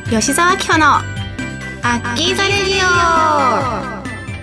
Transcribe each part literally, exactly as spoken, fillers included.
吉澤明穂のアッキーザレディオ。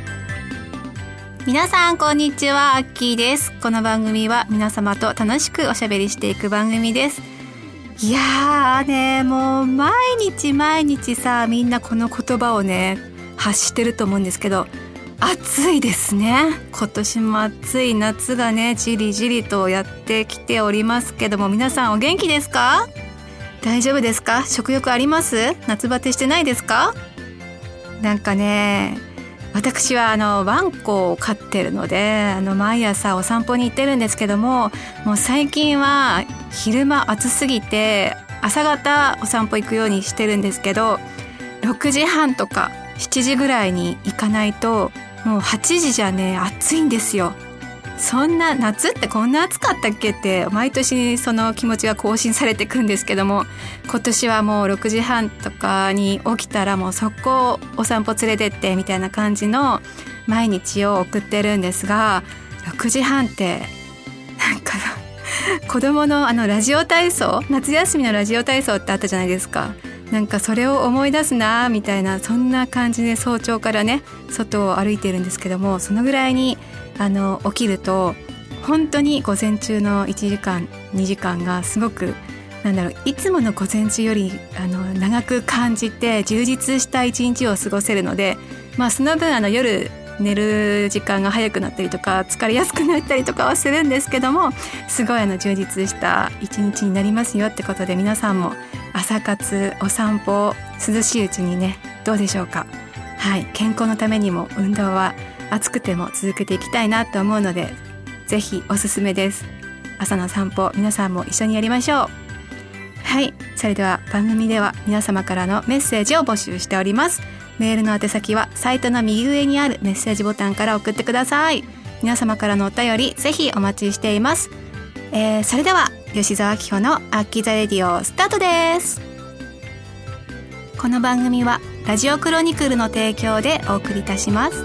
皆さんこんにちは、アッキーです。この番組は皆様と楽しくおしゃべりしていく番組です。いやーね、もう毎日毎日さ、みんなこの言葉をね発してると思うんですけど、暑いですね。今年も暑い夏がねじりじりとやってきておりますけども、皆さんお元気ですか？大丈夫ですか？食欲あります？夏バテしてないですか？なんかね、私はあのワンコを飼ってるので、あの毎朝お散歩に行ってるんですけども、もう最近は昼間暑すぎて朝方お散歩行くようにしてるんですけど、ろくじはんとかしちじぐらいに行かないともうはちじじゃね暑いんですよ。そんな夏ってこんな暑かったっけって毎年その気持ちが更新されてくんですけども、今年はもうろくじはんとかに起きたらもう速攻お散歩連れてってみたいな感じの毎日を送ってるんですが、ろくじはんってなんか子供のあのラジオ体操、夏休みのラジオ体操ってあったじゃないですか。なんかそれを思い出すなみたいな、そんな感じで早朝からね外を歩いてるんですけども、そのぐらいにあの起きると本当に午前中のいちじかんにじかんがすごくなんだろう、いつもの午前中よりあの長く感じて充実した一日を過ごせるので、まあその分あの夜寝る時間が早くなったりとか疲れやすくなったりとかはするんですけども、すごいあの充実した一日になりますよってことで、皆さんも朝活お散歩涼しいうちにねどうでしょうか。はい、健康のためにも運動は暑くても続けていきたいなと思うので、ぜひおすすめです。朝の散歩皆さんも一緒にやりましょう。はい、それでは番組では皆様からのメッセージを募集しております。メールの宛先はサイトの右上にあるメッセージボタンから送ってください。皆様からのお便りぜひお待ちしています。えー、それでは吉澤明穂のアッキーザレディオスタートです。この番組はラジオクロニクルの提供でお送りいたします。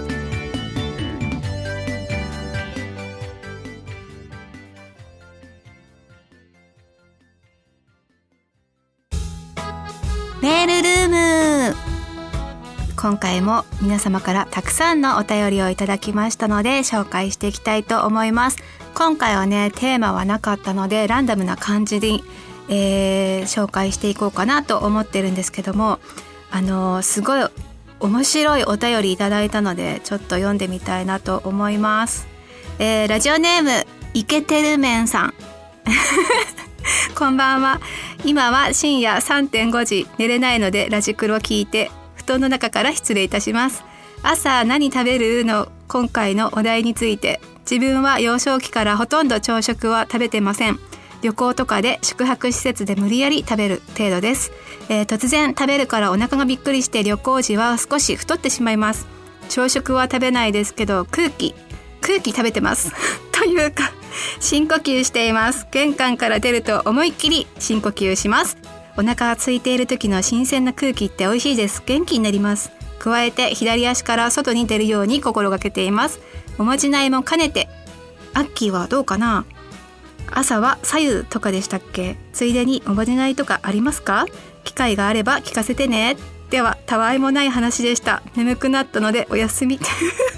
メールルーム、今回も皆様からたくさんのお便りをいただきましたので紹介していきたいと思います。今回はねテーマはなかったのでランダムな感じで、えー、紹介していこうかなと思ってるんですけども、あのー、すごい面白いお便りいただいたのでちょっと読んでみたいなと思います。えー、ラジオネームイケてるメンさんこんばんは。今は深夜 さんてんごじ、寝れないのでラジクロ聞いて布団の中から失礼いたします。朝何食べるの今回のお題について、自分は幼少期からほとんど朝食は食べてません。旅行とかで宿泊施設で無理やり食べる程度です。えー、突然食べるからお腹がびっくりして旅行時は少し太ってしまいます。朝食は食べないですけど空気空気食べてますというか深呼吸しています。玄関から出ると思いっきり深呼吸します。お腹が空いている時の新鮮な空気って美味しいです。元気になります。加えて左足から外に出るように心がけています。おまじないも兼ねて。アッキーはどうかな？朝は左右とかでしたっけ？ついでにおまじないとかありますか？機会があれば聞かせてね。ではたわいもない話でした。眠くなったのでおやすみ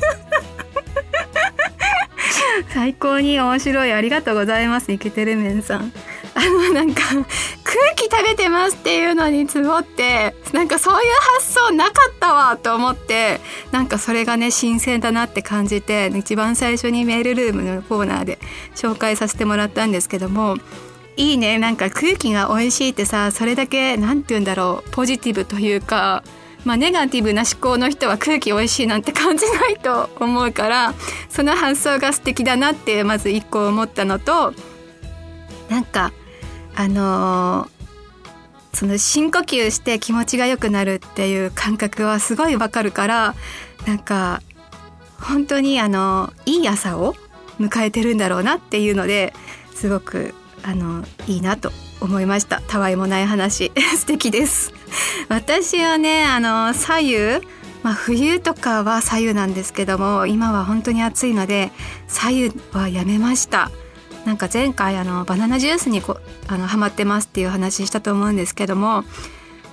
最高に面白い、ありがとうございます。イケてるメンさん、あのなんか空気食べてますっていうのにつぼって、なんかそういう発想なかったわと思って、なんかそれがね新鮮だなって感じて、一番最初にメールルームのコーナーで紹介させてもらったんですけども、いいね。なんか空気が美味しいってさ、それだけなんて言うんだろう、ポジティブというか、まあネガティブな思考の人は空気美味しいなんて感じないと思うから、その発想が素敵だなってまず一個思ったのと、なんかあのー、その深呼吸して気持ちが良くなるっていう感覚はすごいわかるから、なんか本当にあのいい朝を迎えてるんだろうなっていうので、すごくあのいいなと思いました。たわいもない話素敵です。私はねあの左右、まあ、冬とかは左右なんですけども、今は本当に暑いので左右はやめました。なんか前回あのバナナジュースにこあのハマってますっていう話したと思うんですけども、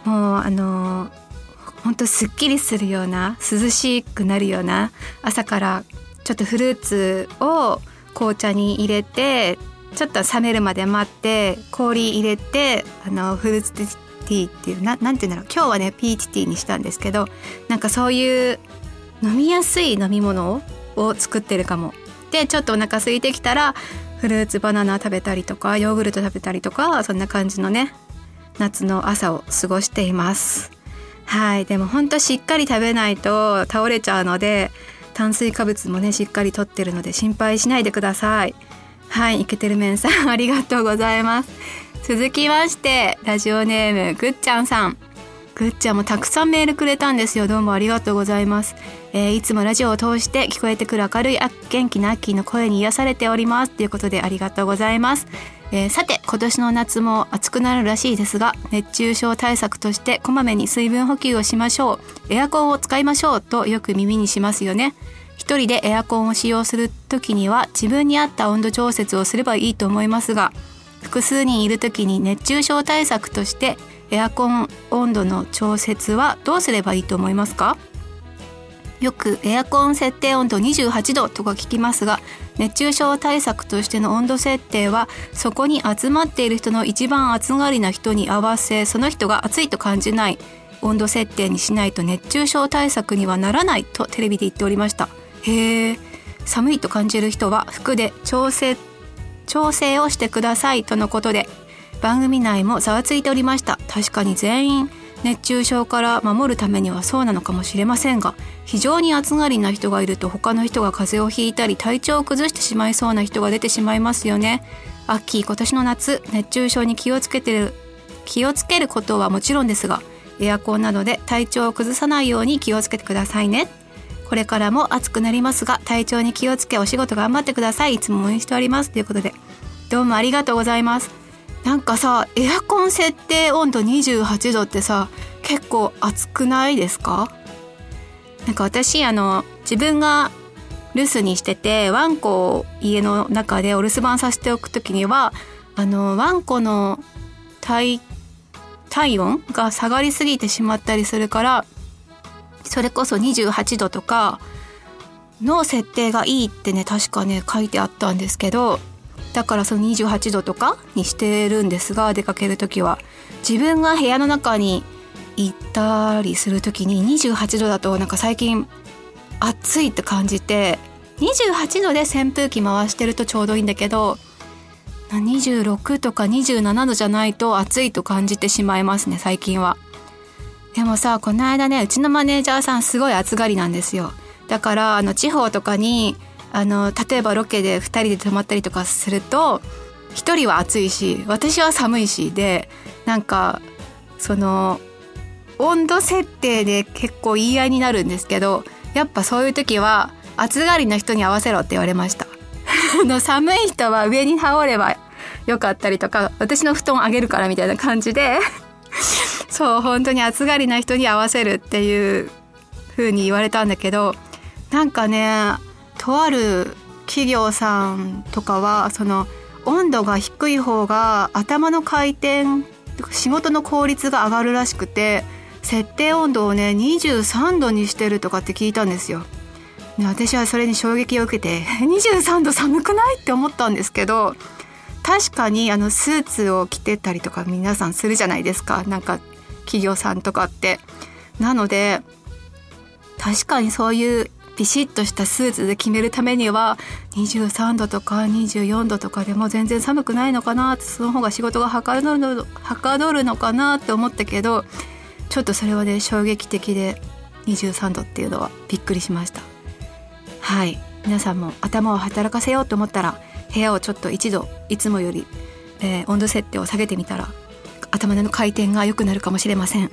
もうあのほんとすっきりするような、涼しくなるような、朝からちょっとフルーツを紅茶に入れてちょっと冷めるまで待って氷入れて、あのフルーツティーっていう な, なんていうんだろう、今日はねピーチティーにしたんですけど、なんかそういう飲みやすい飲み物を作ってるかも。でちょっとお腹空いてきたらフルーツバナナ食べたりとかヨーグルト食べたりとか、そんな感じのね夏の朝を過ごしています。はい、でもほんとしっかり食べないと倒れちゃうので、炭水化物もねしっかりとってるので心配しないでください。はい、イケてるメンさんありがとうございます。続きましてラジオネームぐっちゃんさん。ぐっちゃんもたくさんメールくれたんですよ。どうもありがとうございます。えー、いつもラジオを通して聞こえてくる明るい元気なアッキーの声に癒されておりますということでありがとうございます。えー、さて今年の夏も暑くなるらしいですが、熱中症対策としてこまめに水分補給をしましょう、エアコンを使いましょうとよく耳にしますよね。一人でエアコンを使用するときには自分に合った温度調節をすればいいと思いますが、複数人いるときに熱中症対策としてエアコン温度の調節はどうすればいいと思いますか？よくエアコン設定温度にじゅうはちどとか聞きますが、熱中症対策としての温度設定はそこに集まっている人の一番暑がりな人に合わせ、その人が暑いと感じない温度設定にしないと熱中症対策にはならないとテレビで言っておりました。へー、寒いと感じる人は服で調整調整をしてくださいとのことで、番組内もざわついておりました。確かに全員熱中症から守るためにはそうなのかもしれませんが、非常に暑がりな人がいると他の人が風邪をひいたり体調を崩してしまいそうな人が出てしまいますよね。アッキー、今年の夏熱中症に気をつけてる気をつけることはもちろんですが、エアコンなどで体調を崩さないように気をつけてくださいね。これからも暑くなりますが体調に気をつけお仕事頑張ってください。いつも応援しておりますということで、どうもありがとうございます。なんかさ、エアコン設定温度にじゅうはちどってさ、結構暑くないですか？なんか私あの自分が留守にしててワンコを家の中でお留守番させておくときには、あのワンコの体体温が下がりすぎてしまったりするから、それこそにじゅうはちどとかの設定がいいってね、確かね書いてあったんですけど、だからそのにじゅうはちどとかにしてるんですが、出かけるときは自分が部屋の中に行ったりするときににじゅうはちどだとなんか最近暑いって感じて、にじゅうはちどで扇風機回してるとちょうどいいんだけど、にじゅうろくとかにじゅうななどじゃないと暑いと感じてしまいますね、最近は。でもさ、この間ね、うちのマネージャーさんすごい暑がりなんですよ。だからあの地方とかにあの例えばロケでふたりで泊まったりとかすると、ひとりは暑いし私は寒いしで、なんかその温度設定で結構言い合いになるんですけど、やっぱそういう時は暑がりの人に合わせろって言われましたの寒い人は上に羽織ればよかったりとか、私の布団あげるからみたいな感じでそう、本当に暑がりな人に合わせるっていう風に言われたんだけど、なんかね、とある企業さんとかはその温度が低い方が頭の回転、仕事の効率が上がるらしくて、設定温度をねにじゅうさんどにしてるとかって聞いたんですよ。私はそれに衝撃を受けてにじゅうさんど寒くないって思ったんですけど、確かにあのスーツを着てたりとか皆さんするじゃないですか、なんか企業さんとかって。なので確かにそういうビシッとしたスーツで決めるためにはにじゅうさんどとかにじゅうよんどとかでも全然寒くないのかなって、その方が仕事がはかどるの、はかどるのかなって思ったけど、ちょっとそれはね衝撃的で、にじゅうさんどっていうのはびっくりしました。はい、皆さんも頭を働かせようと思ったら部屋をちょっと一度いつもより、えー、温度設定を下げてみたら頭の回転が良くなるかもしれません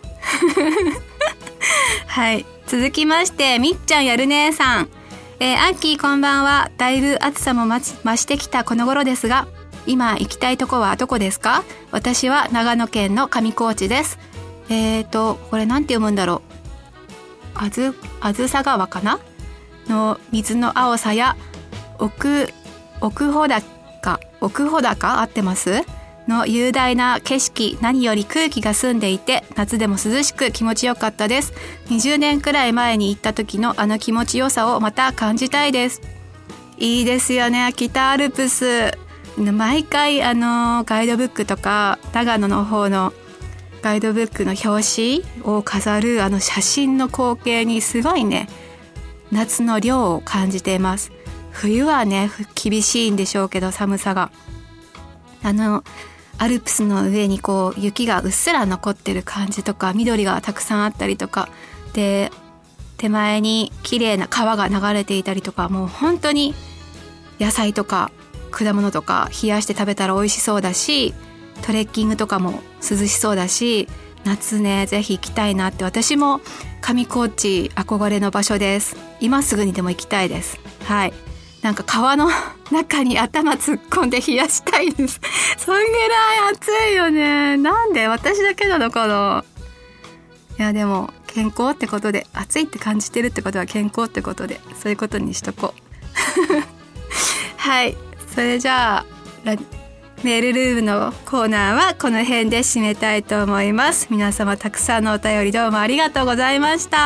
はい、続きましてみっちゃんやる姉さん、えー、アッキーこんばんは。だいぶ暑さも増してきたこの頃ですが、今行きたいとこはどこですか？私は長野県の上高地です。えーとこれなんて読むんだろう、あずあずさ川かなの水の青さや奥奥穂高奥穂高合ってますの雄大な景色、何より空気が澄んでいて夏でも涼しく気持ちよかったです。にじゅうねんくらい前に行った時のあの気持ちよさをまた感じたいです。いいですよね、北アルプス。毎回あのガイドブックとか長野の方のガイドブックの表紙を飾るあの写真の光景にすごいね、夏の涼を感じています。冬はね厳しいんでしょうけど、寒さがあのアルプスの上にこう雪がうっすら残ってる感じとか、緑がたくさんあったりとかで、手前に綺麗な川が流れていたりとか、もう本当に野菜とか果物とか冷やして食べたら美味しそうだし、トレッキングとかも涼しそうだし、夏ねぜひ行きたいなって。私も上高地憧れの場所です。今すぐにでも行きたいです。はい、なんか川の中に頭突っ込んで冷やしたいですそんぐらい暑いよね。なんで私だけなのかな。いやでも健康ってことで、暑いって感じてるってことは健康ってことで、そういうことにしとこうはい、それじゃあメールルームのコーナーはこの辺で締めたいと思います。皆様たくさんのお便りどうもありがとうございました。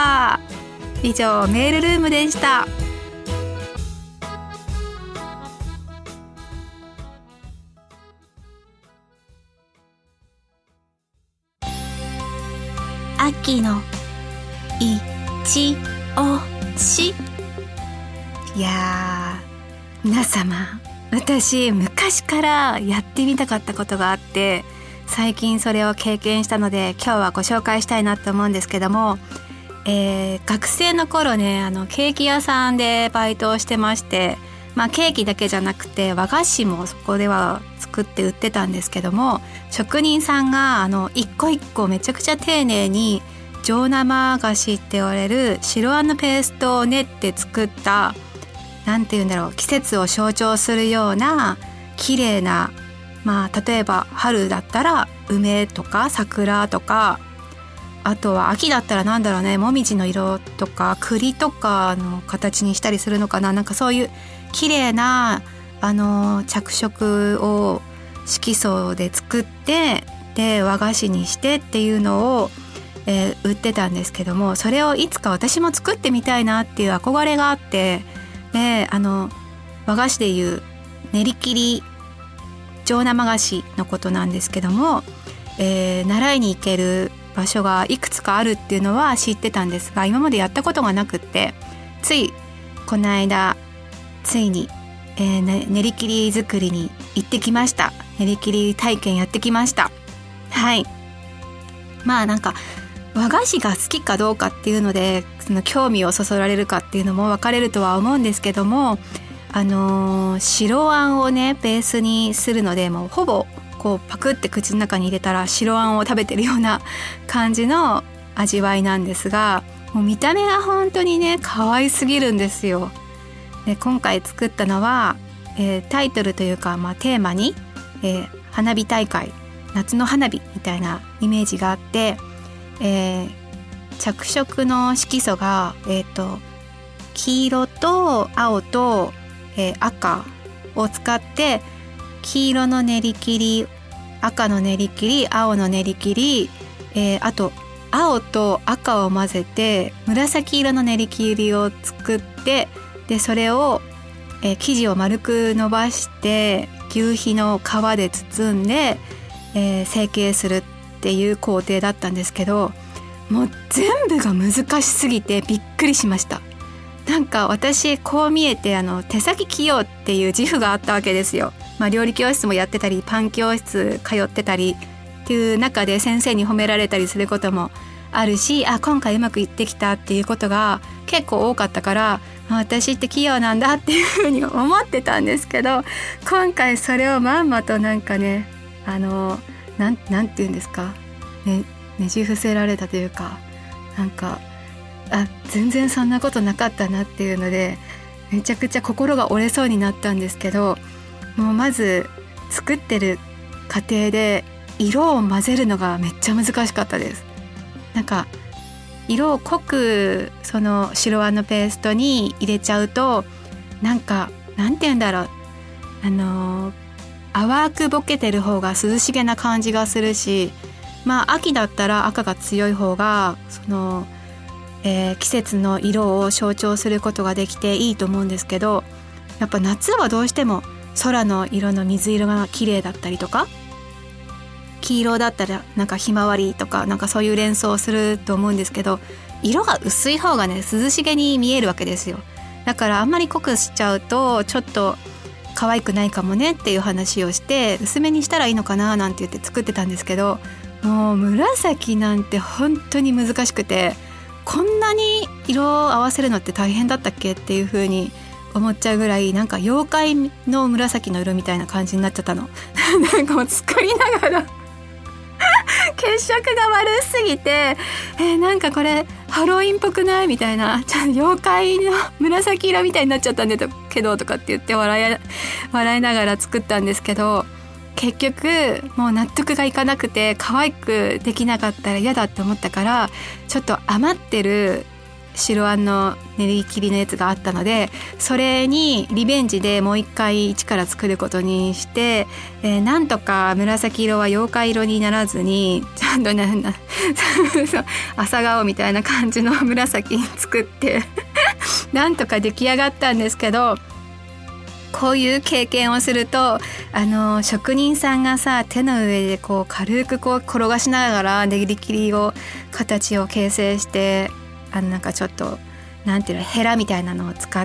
以上メールルームでした。秋のいちおし。いやー皆様、私昔からやってみたかったことがあって、最近それを経験したので今日はご紹介したいなと思うんですけども、えー、学生の頃ね、あのケーキ屋さんでバイトをしてまして、まあケーキだけじゃなくて和菓子もそこでは作って売ってたんですけども、職人さんがあの一個一個めちゃくちゃ丁寧に上生菓子って言われる白あんのペーストを練って作った、なんていうんだろう、季節を象徴するような綺麗な、まあ例えば春だったら梅とか桜とか、あとは秋だったらなんだろうね、もみじの色とか栗とかの形にしたりするのかな。なんかそういう綺麗なあの着色を色素で作って、で和菓子にしてっていうのを、えー、売ってたんですけども、それをいつか私も作ってみたいなっていう憧れがあって、であの和菓子でいう練り切り上生菓子のことなんですけども、えー、習いに行ける場所がいくつかあるっていうのは知ってたんですが、今までやったことがなくって、ついこの間ついに、えーね、練り切り作りに行ってきました。練り切り体験やってきました。はい、まあなんか和菓子が好きかどうかっていうので、その興味をそそられるかっていうのも分かれるとは思うんですけども、あのー、白あんをねベースにするので、もうほぼこうパクって口の中に入れたら白あんを食べてるような感じの味わいなんですが、もう見た目が本当にね可愛すぎるんですよ。で今回作ったのは、えー、タイトルというか、まあ、テーマに、えー、花火大会、夏の花火みたいなイメージがあって、えー、着色の色素が、えーと、黄色と青と、えー、赤を使って、黄色の練り切り、赤の練り切り、青の練り切り、えー、あと青と赤を混ぜて紫色の練り切りを作って、でそれを、えー、生地を丸く伸ばして牛皮の皮で包んで、えー、成形するっていう工程だったんですけど、もう全部が難しすぎてびっくりしました。なんか私こう見えてあの手先器用っていう自負があったわけですよ。まあ、料理教室もやってたりパン教室通ってたりっていう中で先生に褒められたりすることもあるし、あ今回うまくいってきたっていうことが結構多かったから、私って器用なんだっていうふうに思ってたんですけど、今回それをまんまとなんかね、あのなん、なんていうんですかね、ねじ伏せられたというか、なんかあ全然そんなことなかったなっていうので、めちゃくちゃ心が折れそうになったんですけど、もうまず作ってる過程で色を混ぜるのがめっちゃ難しかったです。なんか色を濃くその白あんのペーストに入れちゃうと、なんかなんて言うんだろう、あの淡くぼけてる方が涼しげな感じがするし、まあ秋だったら赤が強い方がその、えー、季節の色を象徴することができていいと思うんですけど、やっぱ夏はどうしても空の色の水色が綺麗だったりとか、黄色だったらなんかひまわりとかなんかそういう連想をすると思うんですけど、色が薄い方がね涼しげに見えるわけですよ。だからあんまり濃くしちゃうとちょっと可愛くないかもねっていう話をして、薄めにしたらいいのかななんて言って作ってたんですけど、もう紫なんて本当に難しくて、こんなに色を合わせるのって大変だったっけっていう風に思っちゃうぐらい、なんか妖怪の紫の色みたいな感じになっちゃったのなんかもう作りながら血色が悪すぎて、えー、なんかこれハロウィンっぽくないみたいな、ちょっと妖怪の紫色みたいになっちゃったんだけどとかって言って笑い、笑いながら作ったんですけど、結局もう納得がいかなくて可愛くできなかったら嫌だって思ったから、ちょっと余ってる白あんの練り切りのやつがあったので、それにリベンジでもう一回一から作ることにして、えー、なんとか紫色は妖怪色にならずにちゃんとなんだ朝顔みたいな感じの紫に作ってなんとか出来上がったんですけど、こういう経験をすると、あの職人さんがさ手の上でこう軽くこう転がしながら練り切りを形を形成して、あのなんかちょっとなんていうのヘラみたいなのを使って、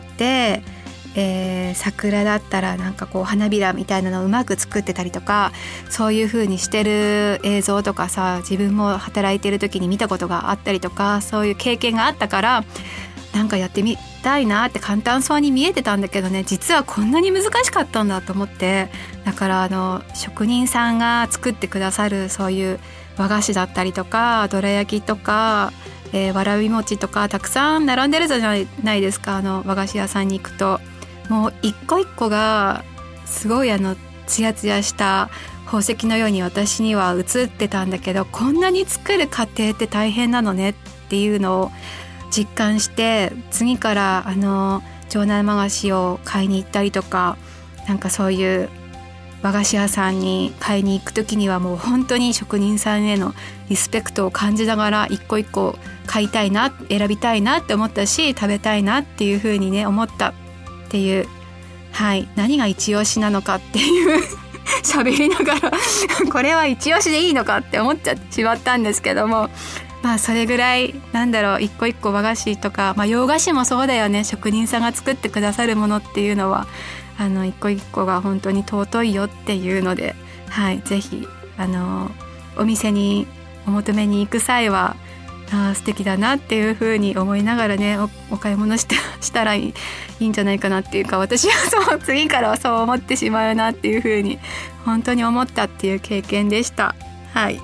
えー、桜だったらなんかこう花びらみたいなのをうまく作ってたりとか、そういう風にしてる映像とかさ、自分も働いてる時に見たことがあったりとか、そういう経験があったから、なんかやってみたいなって簡単そうに見えてたんだけどね、実はこんなに難しかったんだと思って、だからあの職人さんが作ってくださるそういう和菓子だったりとかどら焼きとか、えー、わらび餅とかたくさん並んでるじゃないですか、あの和菓子屋さんに行くと。もう一個一個がすごいあのツヤツヤした宝石のように私には映ってたんだけど、こんなに作る過程って大変なのねっていうのを実感して、次からあの城生菓子を買いに行ったりとか、なんかそういう和菓子屋さんに買いに行く時にはもう本当に職人さんへのリスペクトを感じながら一個一個買いたいな、選びたいなって思ったし、食べたいなっていう風にね思ったっていう、はい、何が一押しなのかっていう喋りながらこれは一押しでいいのかって思っちゃってしまったんですけども、まあそれぐらいなんだろう、一個一個和菓子とか、まあ、洋菓子もそうだよね。職人さんが作ってくださるものっていうのはあの一個一個が本当に尊いよっていうので、はい、ぜひあのお店にお求めに行く際はあ素敵だなっていう風に思いながらね お, お買い物してしたらいい、いいんじゃないかなっていうか、私はそう次からはそう思ってしまうなっていう風に本当に思ったっていう経験でした。はい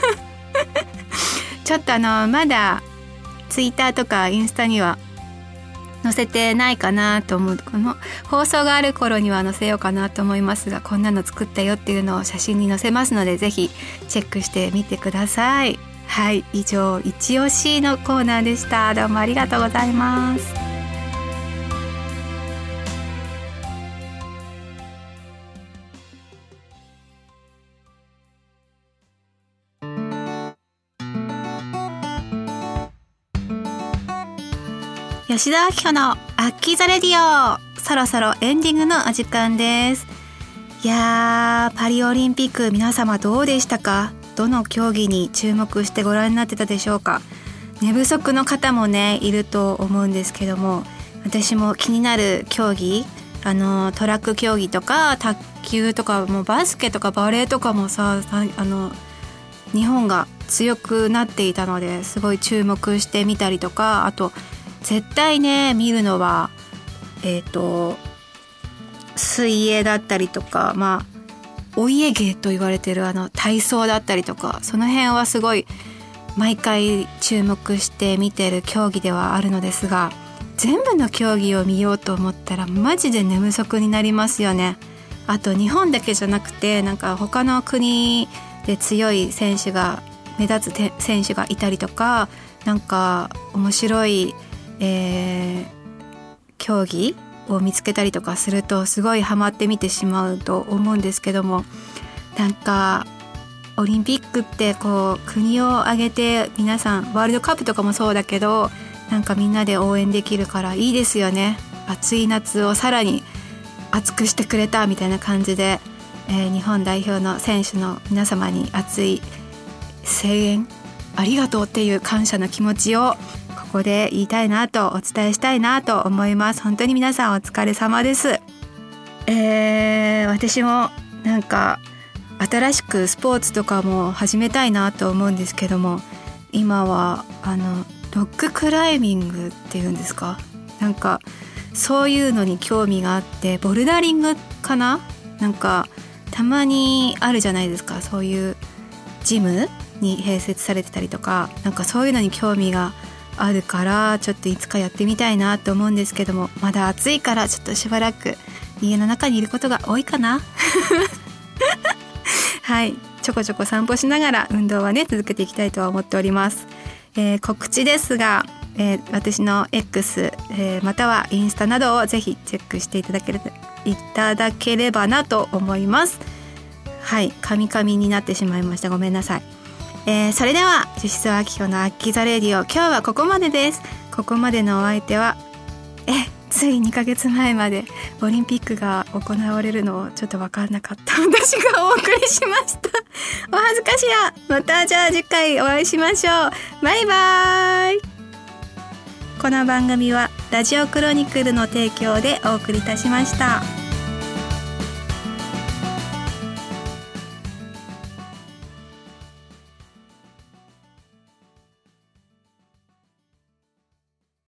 ちょっとあのまだツイッターとかインスタには載せてないかなと思う、この放送がある頃には載せようかなと思いますが、こんなの作ったよっていうのを写真に載せますので、ぜひチェックしてみてください。はい、以上一押しのコーナーでした。どうもありがとうございます。吉田明子のアッキーザレディオ、そろそろエンディングのお時間です。いやー、パリオリンピック皆様どうでしたか？どの競技に注目してご覧になってたでしょうか？寝不足の方もねいると思うんですけども、私も気になる競技、あのトラック競技とか卓球とかもバスケとかバレーとかもさ、あの日本が強くなっていたのですごい注目してみたりとか、あと絶対ね見るのはえっと水泳だったりとか、まあお家芸と言われてるあの体操だったりとか、その辺はすごい毎回注目して見てる競技ではあるのですが、全部の競技を見ようと思ったらマジで寝不足になりますよね。あと日本だけじゃなくて、なんか他の国で強い選手が目立つ選手がいたりとか、なんか面白い、えー、競技を見つけたりとかするとすごいハマって見てしまうと思うんですけども、なんかオリンピックってこう国を挙げて皆さん、ワールドカップとかもそうだけど、なんかみんなで応援できるからいいですよね。暑い夏をさらに熱くしてくれたみたいな感じで、えー、日本代表の選手の皆様に熱い声援ありがとうっていう感謝の気持ちをここで言いたいなと、お伝えしたいなと思います。本当に皆さんお疲れ様です。えー、私もなんか新しくスポーツとかも始めたいなと思うんですけども、今はあのロッククライミングっていうんですか、なんかそういうのに興味があって、ボルダリングかな、なんかたまにあるじゃないですか、そういうジムに併設されてたりとか、なんかそういうのに興味があるから、ちょっといつかやってみたいなと思うんですけども、まだ暑いからちょっとしばらく家の中にいることが多いかなはい、ちょこちょこ散歩しながら運動はね続けていきたいとは思っております。えー、告知ですが、えー、私の X、えー、またはインスタなどをぜひチェックしていただければいただければなと思います。はい、カミカミになってしまいました、ごめんなさい。えー、それではジュシスアキコのアッキザレディオ、今日はここまでです。ここまでのお相手はえついにかげつまえまでオリンピックが行われるのをちょっと分かんなかった私がお送りしました。お恥ずかしや。またじゃあ次回お会いしましょう。バイバイ。この番組はラジオクロニクルの提供でお送りいたしました。